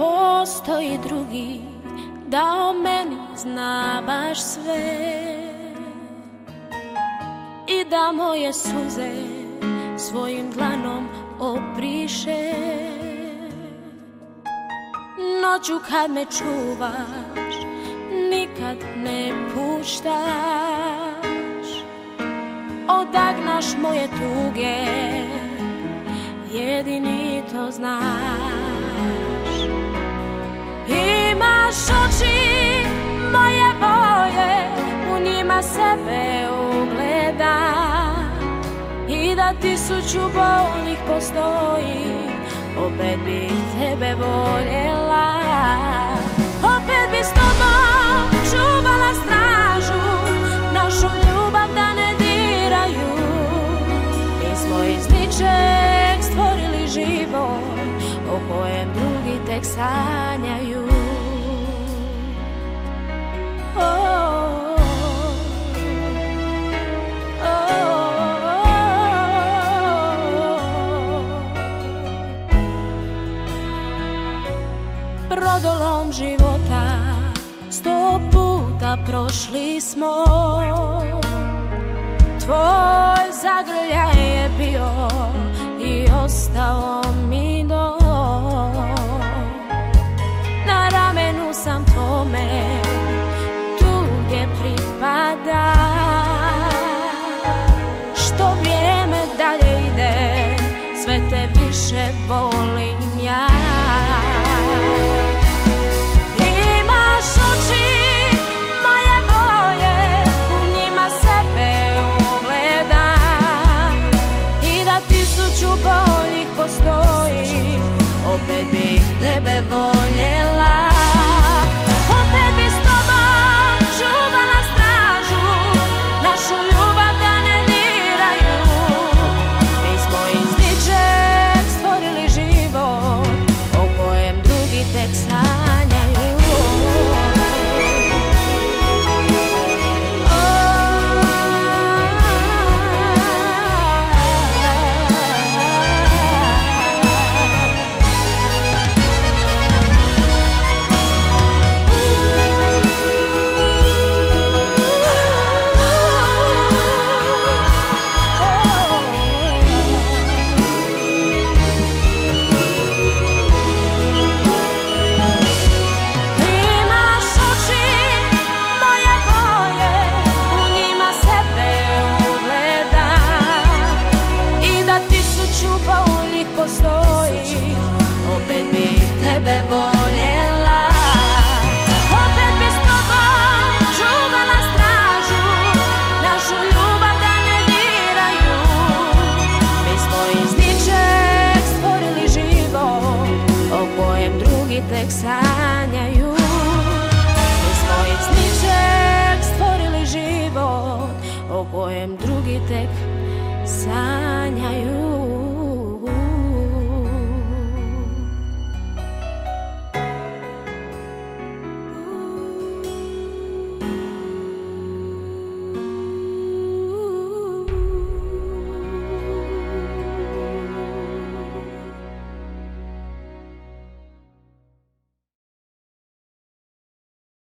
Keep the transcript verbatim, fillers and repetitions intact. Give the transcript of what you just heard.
postoji drugi da o meni zna baš sve i da moje suze svojim dlanom obriše. Noću kad me čuvaš nikad ne puštaš, odagnaš moje tuge, jedini to znaš. Imaš oči moje boje, u njima sebe ugledam, i da tisuću bolnih postoji, opet bih tebe voljela. Opet bi s tobom čuvala stražu, našu ljubav da ne diraju. Mi smo iz ničeg stvorili život o kojem drugi tek sanjaju. Oh, brodolom života sto puta prošli smo, tvoj zagrljaj je bio i ostao mi dom. Na ramenu sam tome tu gdje pripada. Što vrijeme dalje ide, sve te više volim ja. Boljih postoji, opet bih tebe voljela. Opet bih s tobom čuvala stražu, našu ljubav da ne diraju. Mi smo iz ničeg stvorili život o kojem drugi tek sanjaju. Postoji, opet bih tebe voljela. Opet bih s tobom čuvala stražu, našu ljubav da ne diraju. Mi smo iz ničeg stvorili život o kojem drugi tek sanjaju. Mi smo iz ničeg stvorili život o kojem drugi tek sanjaju.